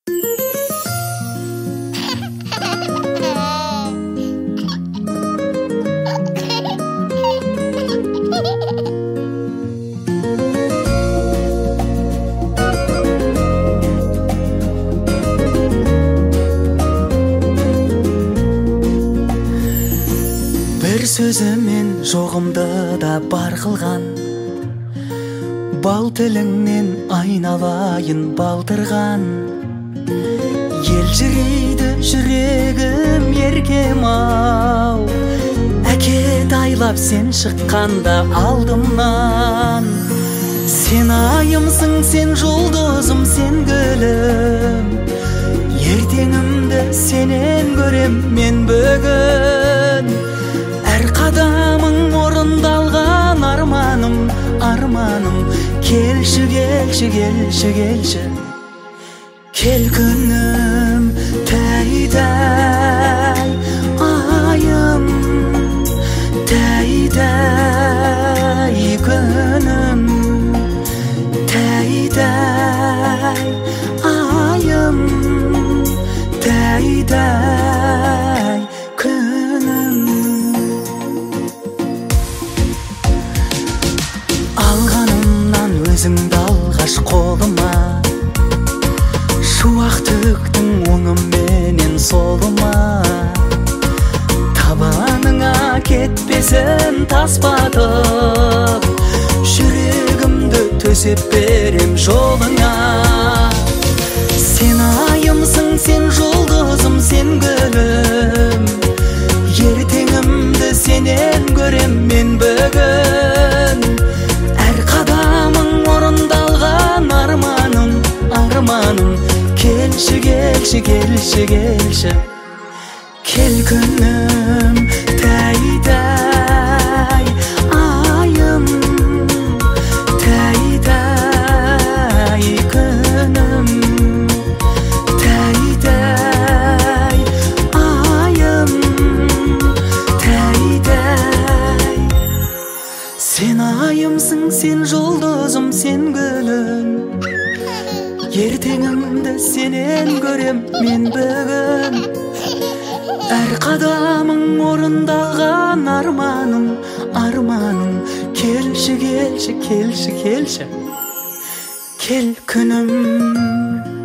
Бір сөзімен жоғымды да бар қылған, бал тіліңнен айналайын балтырған. Елжірейді жүрегім еркем ау, әкет айлап сен шыққанда алдымнан. Сен айымсың, сен жұлдызым, сен гүлім, ертеңімді сенен көрем мен бүгін. Әр қадамың орындалған арманым, арманым. Келші, келші, келші, келші. Кел күнім, тәй-тәй айым, тәй-тәй күнім, тәй-тәй айым, тәй-тәй күнім. Алғанымнан өзіңді алғаш қолыма, шуақ төктің оңымменен солыма. Табаныңа кетпесін тас батып, жүрегімді төсеп берем жолыңа. Сен айымсың, сен жұлдызым, сен гүлім, ертеңімді сенен көрем мен бүгін. Әр қадамың орындалған арманым, арманым. Келші, келші, келші, келші. Кел күнім, тәй-тәй айым, тәй-тәй күнім, тәй-тәй айым, тәй-тәй. Сен айымсың, сен жұлдызым, сен гүлім, ертеңімді сенен көрем мен бүгін. Әр қадамың орындалған арманым, арманым. Келші, келші, келші, келші. Кел күнім.